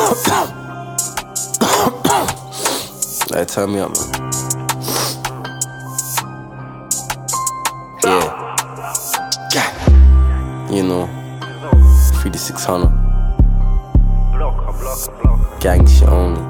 Hey, turn me up, man. Yeah. You know, 3600. Gang shit only.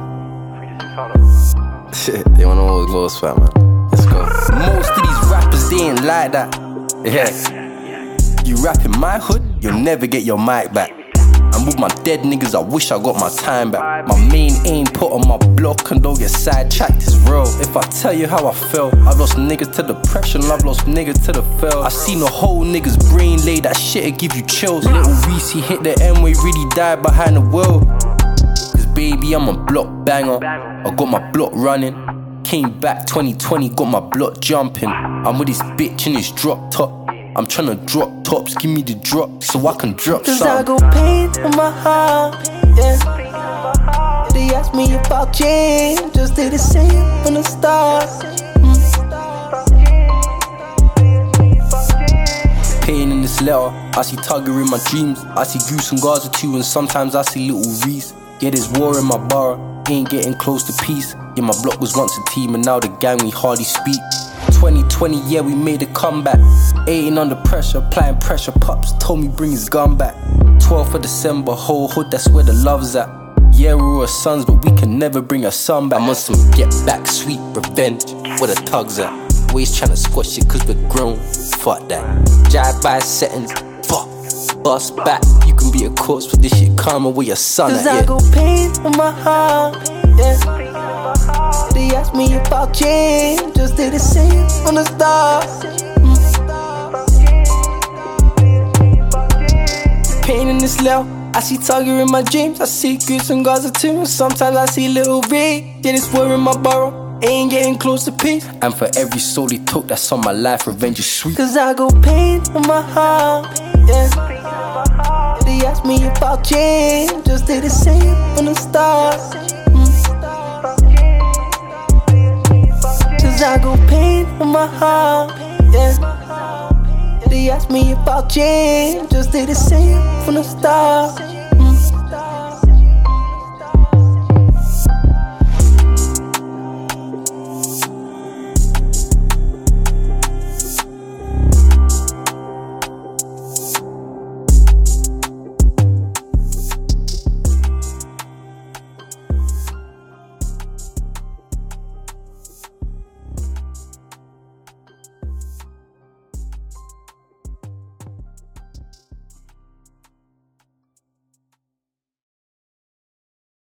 They wanna know what's most fat, man. Let's go. Most of these rappers, they ain't like that. Yeah. You rap in my hood, you'll never get your mic back. I'm with my dead niggas, I wish I got my time back. My main aim put on my block and don't get sidetracked, it's real. If I tell you how I felt, I've lost niggas to depression, I've lost niggas to the fell. I seen a whole nigga's brain lay, that shit'll give you chills. Little Reese, he hit the M-way, really died behind the wheel. Cause baby, I'm a block banger, I got my block running. Came back 2020, got my block jumping. I'm with this bitch in this drop top. I'm tryna drop tops, give me the drop so I can drop some. Cause I got pain in my heart, yeah. They asked me about change, just did the same from the start. Pain in this letter, I see Tugger in my dreams. I see Goose and Gaza too, and sometimes I see Little Reese. Yeah, there's war in my borough, ain't getting close to peace. Yeah, my block was once a team and now the gang we hardly speak. 2020, yeah, we made a comeback. 18 under pressure, applying pressure. Pops told me bring his gun back. 12th of December, whole hood, that's where the love's at. Yeah, we're our sons, but we can never bring our son back. I'm on some get back, sweet revenge, where the thugs at. Always tryna squash it cause we're grown, fuck that. Jive by settings, fuck, bust back. You can be a corpse, but this shit karma where your son Cause at, yeah. I got pain in my heart, yeah. They asked me about change, just did the same from the start. Pain in this level, I see Tugger in my dreams. I see Goose and Gaza too. Sometimes I see Little Reed. Yeah, this war in my borough, ain't getting close to peace. And for every soul they took that's on my life, revenge is sweet. Cause I got pain in my heart, yeah. They asked me about change, just did the same from the start. Cause I got pain in my heart, yeah. They asked me about change, just did the same from the start.